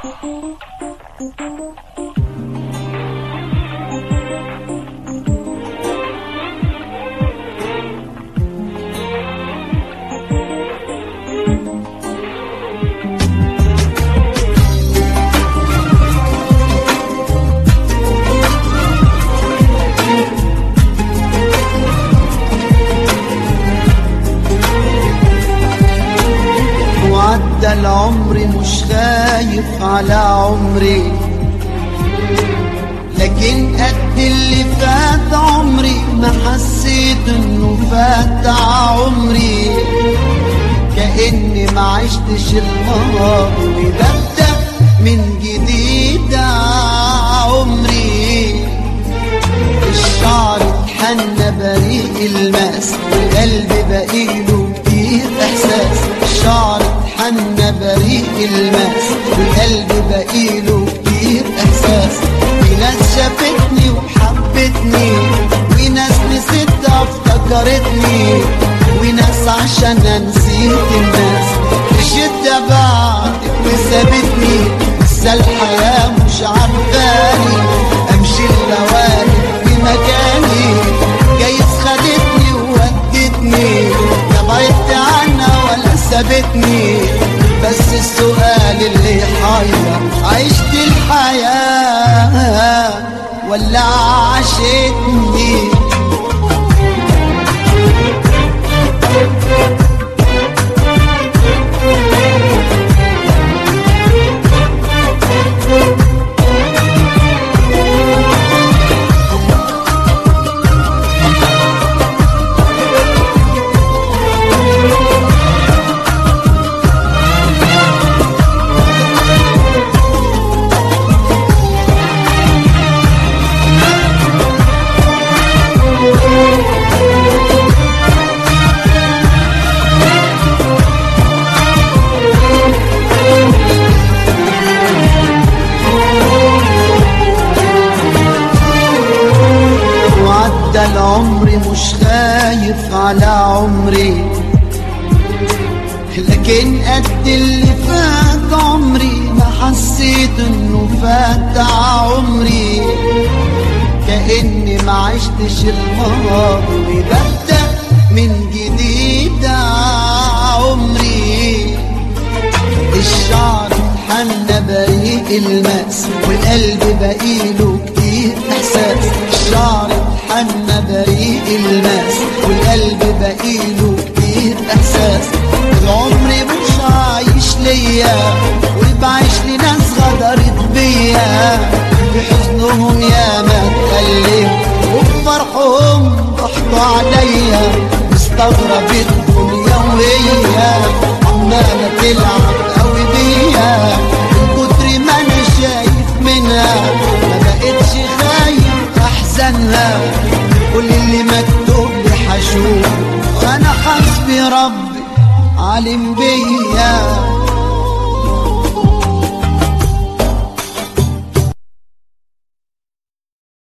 عدى العمر مش خايف على عمري، لكن قد اللي فات عمري ما حسيت انه فات عمري، كأني ما عشتش الماضي ببدأ من جديد عمري. الشعر اتحنى بريء الماس، القلب بقيله كتير احساس. الشعر اتحنى بريء الماس، القلب بقيله كتير احساس. في ناس شافتني وحبتني، وناس نسيتها افتكرتني، وناس عشان نسيت الناس الشدة بعدك وسابتني. لسه الحياة مش عارفاني امشي اللوالي في مكاني، جايز خدتني وودتني، لا بعدت عنها ولا سابتني. بس السؤال اللي حير، عشت الحياة ولا عاشتني؟ العمر مش خايف على عمري، لكن قد اللي فات عمري ما حسيت انه فات عمري، كأني ما عشتش الماضي ببدأ من جديد عمري. الشعر اتحنى بريء الماس، والقلب بقيله كتير احساس. الشعر اتحنى بريء الماس، والقلب بقيله كتير احساس. العمر مش عايش ليا، وبعيش لناس غدرت بيا، في حزنهم ياما اتألم، وفي فرحهم ضحكوا عليا. مستغرب الدنيا وهي عمالة تلعب قوي بيا، من كتر ما انا شايف منها ما بقتش خايف احزانها. كل اللي مكتوب لي حشوف، وانا حسبي ربي عالم بيا.